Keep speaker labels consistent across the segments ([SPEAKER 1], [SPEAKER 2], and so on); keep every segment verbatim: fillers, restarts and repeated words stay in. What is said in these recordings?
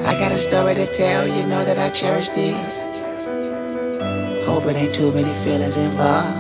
[SPEAKER 1] I got a story to tell, you know that I cherish these. Hope it ain't too many feelings involved.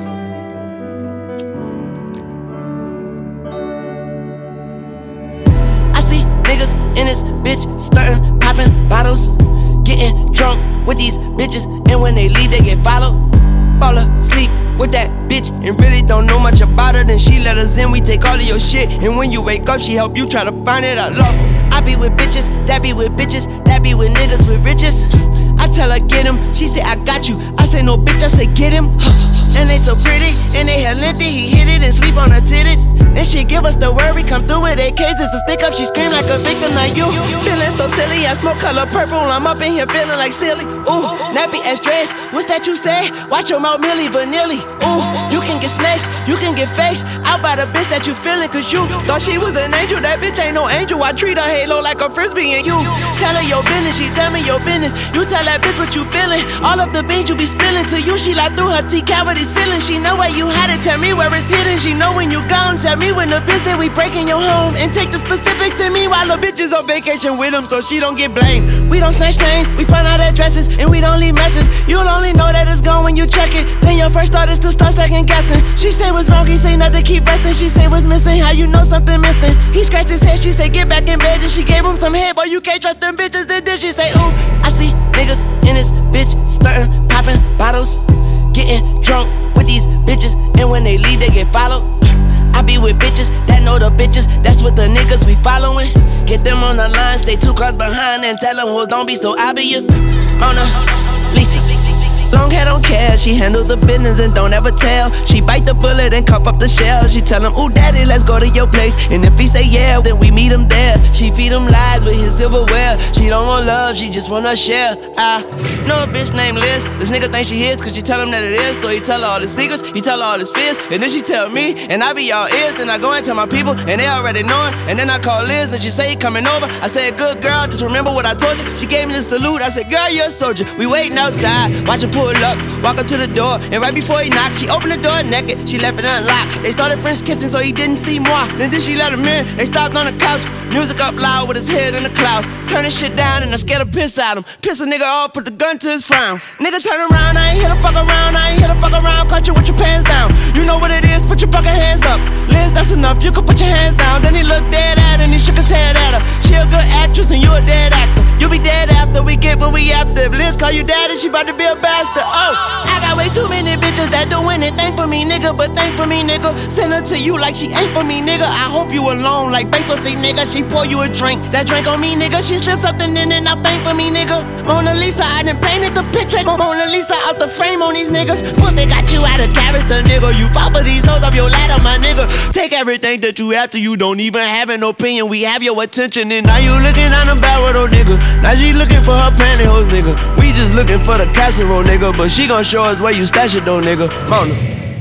[SPEAKER 2] I see niggas in this bitch stuntin', poppin' bottles, getting drunk with these bitches, and when they leave, they get followed. Fall asleep with that bitch and really don't know much about her. Then she let us in, we take all of your shit, and when you wake up, she help you try to find it. I love her. I be with bitches, that be with bitches, that be with niggas with riches. I tell her get him, she say I got you. I say no bitch, I say get him. And they so pretty, and they hair lengthy, he hit it and sleep on her titties. Then she give us the word, we come through with A Ks, it's a stick up, she scream like a victim, like you. Feeling so silly, I smoke color purple, I'm up in here feeling like silly. Ooh, nappy ass dress, what's that you say? Watch your mouth, Millie Vanilli. Ooh, you can get snakes, you can get fakes, out by the bitch that you feeling, cause you thought she was an angel, that bitch ain't no angel. I treat her halo like a frisbee, and you tell her your business, she tell me your business. You tell that bitch what you feeling, all of the beans you be spilling. To you, she like through her T cavities feeling. She know where you had it, tell me where it's hidden. She know when you gone, tell me when the visit. We breaking your home and take the specifics. And meanwhile, the bitch is on vacation with him, so she don't get blamed. We don't snatch chains, we find out addresses, and we don't leave messes. You'll only know that it's gone when you check it. Then your first thought is to start second guessing. She say what's wrong, he say nothing, keep resting. She say what's missing, how you know something missing. He scratched his head, she say get back in bed. And she gave him some head, boy you can't trust them bitches. And then she say ooh, I see niggas in this bitch stuntin', poppin' bottles, getting drunk with these bitches, and when they leave, they get followed. I be with bitches that know the bitches, that's what the niggas we following. Get them on the line, stay two cars behind, and tell them hoes don't be so obvious. On a Lisa. Long hair don't care, she handle the business and don't ever tell. She bite the bullet and cuff up the shell. She tell him, ooh daddy, let's go to your place. And if he say yeah, then we meet him there. She feed him lies with his silverware. She don't want love, she just wanna share. I know a bitch named Liz. This nigga think she his, cause she tell him that it is. So he tell her all his secrets, he tell her all his fears. And then she tell me, and I be all ears. Then I go and tell my people, and they already knowin'. And then I call Liz, and she say he coming over. I said, good girl, just remember what I told you. She gave me the salute, I said, girl, you're a soldier. We waiting outside, watch her pull up, walk up to the door, and right before he knocked, she opened the door naked, she left it unlocked. They started French kissing so he didn't see moi. Then did she let him in, they stopped on the couch, music up loud with his head in the clouds. Turn his shit down and I scared to piss at him. Piss a nigga off, put the gun to his frown. Nigga turn around, I ain't here to fuck around, I ain't here to fuck around. Caught you with your pants down, you know what it is, put your fucking hands up. Liz, that's enough, you can put your hands down. Then he looked dead at her and he shook his head at her. She a good actress and you a dead actor. You be dead after we get what we after. If Liz call you daddy, she about to be a bastard. Oh, I got way too many bitches that do anything for me, nigga. But thank for me, nigga. Send her to you like she ain't for me, nigga. I hope you alone like bankruptcy, nigga. She pour you a drink, that drink on me, nigga. She slipped something in and I faint for me, nigga. Mona Lisa, I done painted the picture. Mona Lisa out the frame on these niggas. Pussy got you out of character, nigga. You fall for these hoes up your ladder, my nigga. Take everything that you have to, you don't even have an opinion. We have your attention and now you looking on the barrel, though, nigga. Now she looking for her pantyhose, nigga. We just looking for the casserole, nigga. But she gon' show us where you stash it, though, nigga. Mona.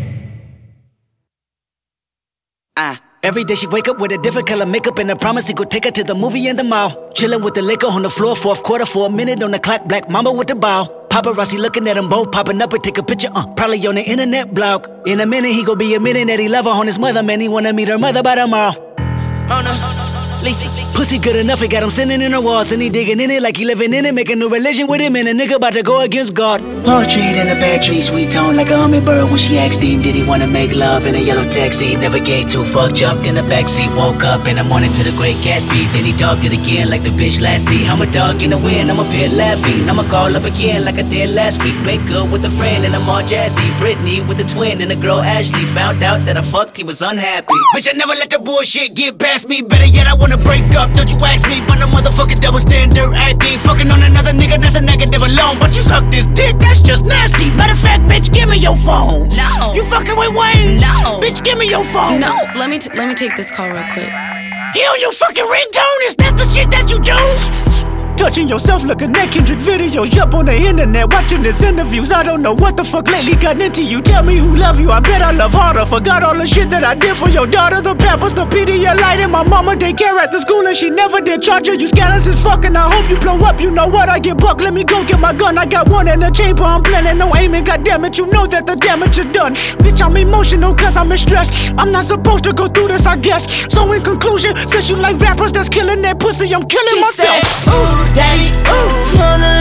[SPEAKER 3] Ah. Every day she wake up with a different color makeup and a promise he could take her to the movie in the mall. Chillin' with the liquor on the floor, fourth quarter for a minute on the clock. Black mama with the bow. Paparazzi looking at them both, popping up and take a picture, uh, probably on the internet blog. In a minute he gon' be admitting that he love her on his mother, man. He wanna meet her mother by tomorrow.
[SPEAKER 2] Mona. Lisa.
[SPEAKER 3] Pussy good enough, he got him sitting in the walls, and he digging in it like he living in it, making a religion with him, and a nigga about to go against God.
[SPEAKER 1] Portrait in the back tree, sweet tone like a hummingbird. When she asked him, did he wanna make love in a yellow taxi? Never gave two fuck, jumped in the backseat, woke up in the morning to the Great Gatsby. Then he dogged it again like the bitch last seat. I'm a dog in the wind, I'm a pit laughing. I'ma call up again like I did last week. Make good with a friend and I'm all jazzy. Brittany with a twin and a girl Ashley. Found out that I fucked, he was unhappy.
[SPEAKER 3] Bitch, I never let the bullshit get past me. Better yet, I wanna break up, don't you ask me. But a motherfucking double standard acting. Fucking on another nigga, that's a negative alone. But you suck this dick, that's just nasty. Matter of fact, bitch, give me your phone.
[SPEAKER 4] No.
[SPEAKER 3] You fucking with Wayne?
[SPEAKER 4] No.
[SPEAKER 3] Bitch, give me your phone.
[SPEAKER 4] No. Let me t let me take this call real quick.
[SPEAKER 3] He on your fucking ringtone? Is that the shit that you do? Touching yourself looking at Kendrick videos. Up on the internet watching his interviews. I don't know what the fuck lately got into you. Tell me who love you, I bet I love harder. Forgot all the shit that I did for your daughter. The Pampers, the Pedialyte, and my mama daycare at the school. And she never did charge her. You scandalous as fuck and I hope you blow up. You know what, I get buck, let me go get my gun. I got one in the chamber, I'm planning no aiming. God damn it, you know that the damage is done. Bitch, I'm emotional cause I'm in stress. I'm not supposed to go through this, I guess. So in conclusion, since you like rappers that's killing that pussy, I'm killing
[SPEAKER 2] she
[SPEAKER 3] myself.
[SPEAKER 2] Said, ooh. daddy, ooh, on the